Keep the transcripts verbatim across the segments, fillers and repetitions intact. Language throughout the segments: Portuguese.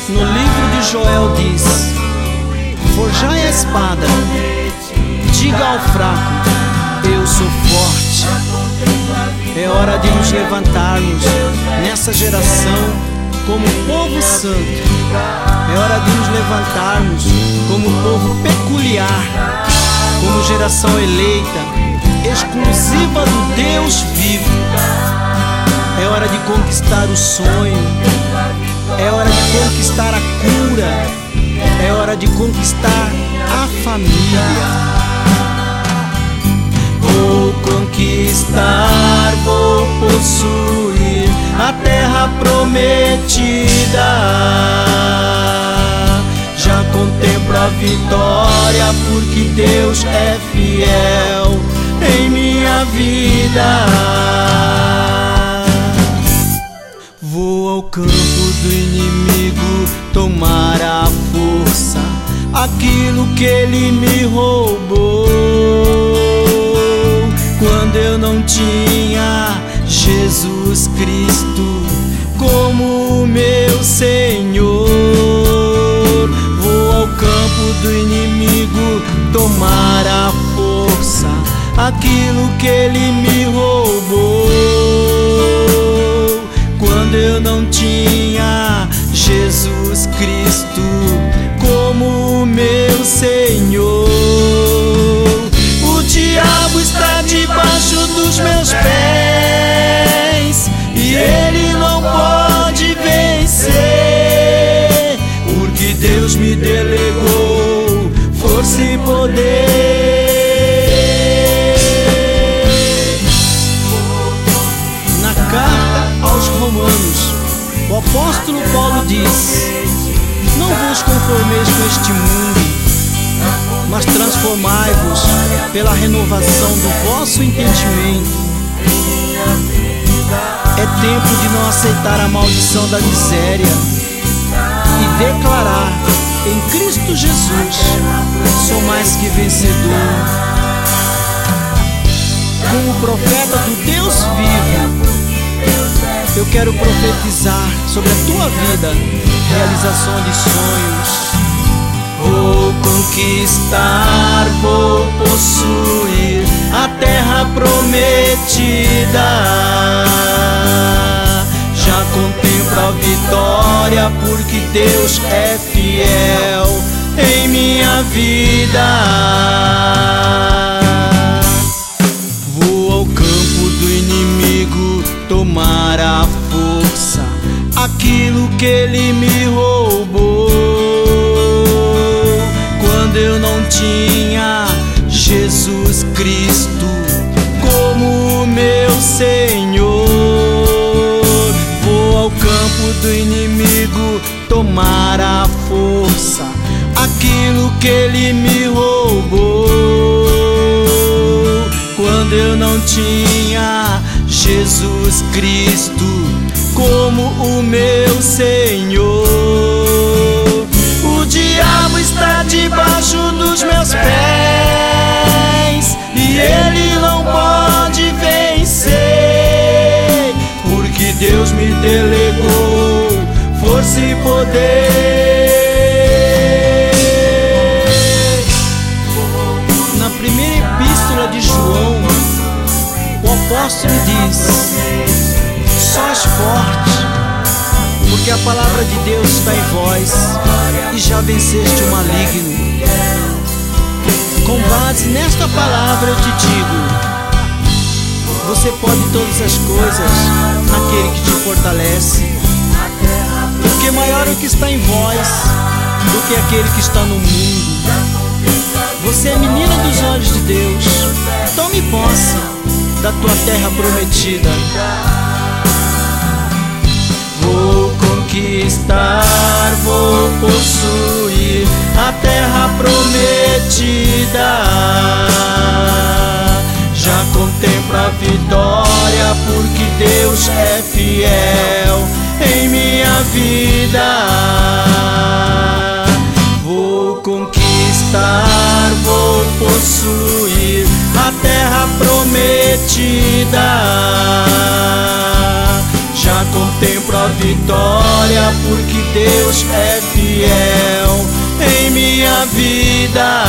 No livro de Joel diz: forjai a espada, diga ao fraco, eu sou forte. É hora de nos levantarmos nessa geração como povo santo. É hora de nos levantarmos como povo peculiar, como geração eleita, exclusiva do Deus vivo. É hora de conquistar o sonho, é hora de conquistar a cura, é hora de conquistar a família. Vou conquistar, vou possuir a terra prometida. Já contemplo a vitória, porque Deus é fiel em minha vida. Vou ao campo do inimigo tomar a força, aquilo que ele me roubou. Quando eu não tinha Jesus Cristo como meu Senhor, vou ao campo do inimigo tomar a força, aquilo que ele me roubou. Quando eu não tinha Jesus Cristo como meu Senhor, o diabo está debaixo dos meus pés e ele não pode vencer, porque Deus me delegou força e poder. Na carta aos Romanos, o apóstolo Paulo diz: não vos conformeis com este mundo, mas transformai-vos pela renovação do vosso entendimento. É tempo de não aceitar a maldição da miséria e declarar: em Cristo Jesus sou mais que vencedor. Como profeta do Deus vivo, eu quero profetizar sobre a tua vida realização de sonhos. Vou conquistar, vou possuir a terra prometida. Já contemplo a vitória, porque Deus é fiel em minha vida. Vou ao campo do inimigo tomar a força, aquilo que ele me roubou. Quando eu não tinha Jesus Cristo como meu Senhor, vou ao campo do inimigo tomar a força, aquilo que ele me roubou. Quando eu não tinha Jesus Cristo como o meu Senhor, o diabo está debaixo dos meus pés e ele não pode vencer, porque Deus me delegou força e poder. Na primeira epístola de João, o apóstolo diz: sois fortes, porque a palavra de Deus está em vós e já venceste o maligno. Com base nesta palavra eu te digo: você pode todas as coisas naquele que te fortalece, porque maior é o que está em vós do que aquele que está no mundo. Você é menina dos olhos de Deus, tome posse da tua terra prometida. Vou conquistar, vou possuir a terra prometida. Já contemplo a vitória, porque Deus é fiel em minha vida. Vou conquistar, vou possuir a terra prometida. Já contemplo a vitória, porque Deus é fiel em minha vida.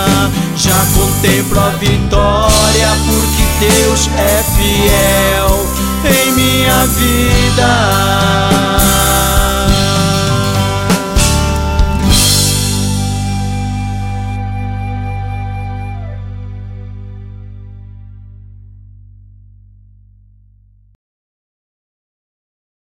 Já contemplo a vitória, porque Deus é fiel